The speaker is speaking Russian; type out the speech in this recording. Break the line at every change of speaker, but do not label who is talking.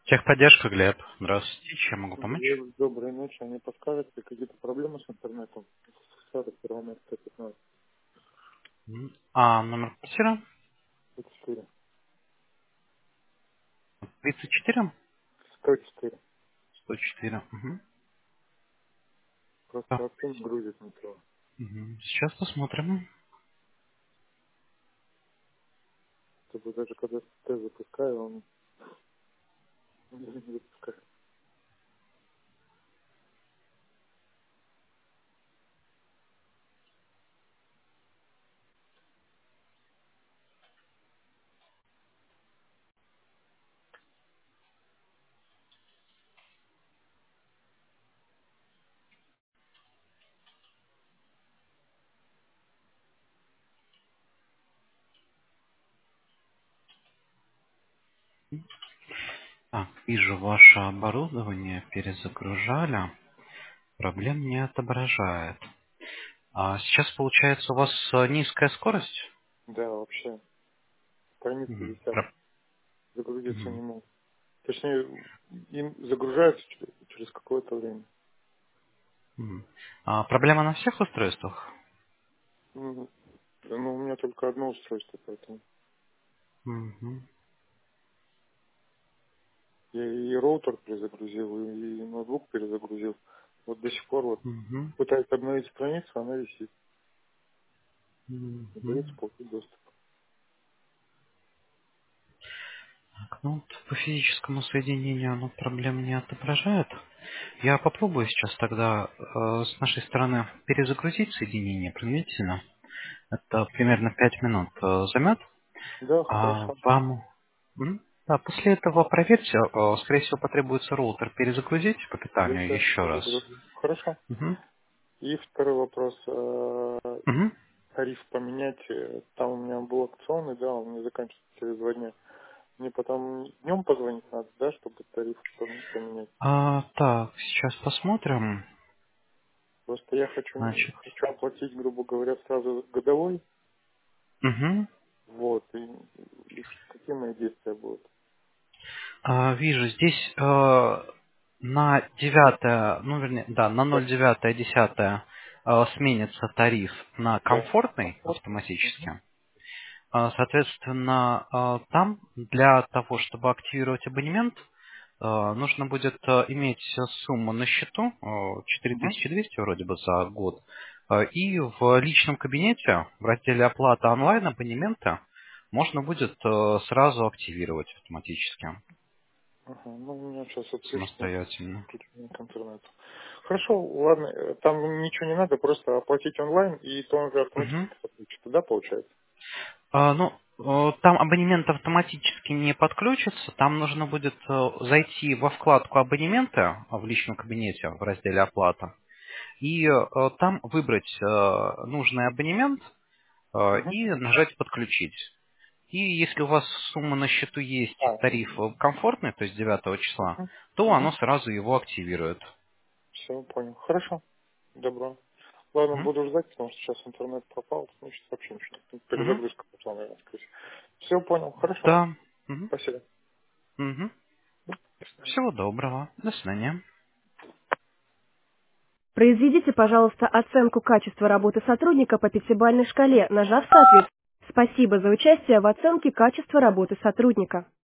Техподдержка, Глеб. Здравствуйте. Чем могу помочь?
Доброй ночи. А не подскажете, какие-то проблемы с интернетом? Сада Первомайская 15,
А номер квартиры?
104.
34?
104.
104. Угу.
Просто
Да.
вообще не грузит ничего.
Сейчас посмотрим.
Чтобы даже когда тест запускаю, он не запускает.
Так, вижу ваше оборудование. Перезагружали. Проблем не отображает. А сейчас, получается, у вас низкая скорость?
Да, вообще. Страницы
Мгм.
висят. Загрузиться
Мгм.
не могут. Точнее, им загружаются через какое-то время.
Мгм. А проблема на всех устройствах?
Ну, у меня только одно устройство, поэтому
Мгм.
я и роутер перезагрузил, и ноутбук перезагрузил. Вот до сих пор вот
Мгм.
пытаюсь обновить страницу, она висит. Не дается
Мгм.
получить доступ.
Так, ну вот по физическому соединению оно проблем не отображает. Я попробую сейчас тогда с нашей стороны перезагрузить соединение принудительно. Это примерно 5 минут займет.
Да,
А
хорошо.
вам... Да, после этого проверьте. Скорее всего, потребуется роутер перезагрузить по
Я
питанию
сейчас
еще раз.
перезагружу. Хорошо.
Мгм.
И второй вопрос.
Мгм.
Тариф поменять. Там у меня был акционный, да, он мне заканчивается через 2 дня. Мне потом днем позвонить надо, да, чтобы тариф поменять.
Так, сейчас посмотрим.
Просто я хочу,
Значит,
хочу оплатить, грубо говоря, сразу годовой.
мгм.
Вот. И какие мои действия будут?
Вижу, здесь на 9, ну вернее, да, на
Да.
0,9, 10 сменится тариф на
Да.
комфортный
Комфорт. Мгм.
автоматически. Соответственно, там для того, чтобы активировать абонемент, нужно будет иметь сумму на счету,
Мгм.
4200 вроде бы за год, и в личном кабинете в разделе «Оплата онлайн абонемента» можно будет сразу активировать автоматически,
Ага, ну, у меня сейчас вот пишет, нет
самостоятельно.
подключения к интернету. Хорошо, ладно, там ничего не надо, просто оплатить онлайн, и то он же
Мгм.
автоматически подключится, да, получается?
Ну, там абонемент автоматически не подключится. Там нужно будет зайти во вкладку «Абонементы» в личном кабинете в разделе «Оплата» и там выбрать нужный абонемент
Угу.
и нажать «Подключить». И если у вас сумма на счету есть,
А,
тариф комфортный, то есть 9 числа,
угу.
то оно
Угу.
сразу его активирует.
Все, понял. Хорошо, добро. Ладно,
Мгм.
буду ждать, потому что сейчас интернет пропал, значит, вообще ничего.
Мгм.
Перезагрузка пошла, наверное, скорее всего. Все, понял, хорошо.
Да. Мгм.
Спасибо.
Мгм.
До свидания.
Всего доброго. До свидания.
Произведите, пожалуйста, оценку качества работы сотрудника по пятибалльной шкале, нажав «Соответственно». Спасибо за участие в оценке качества работы сотрудника.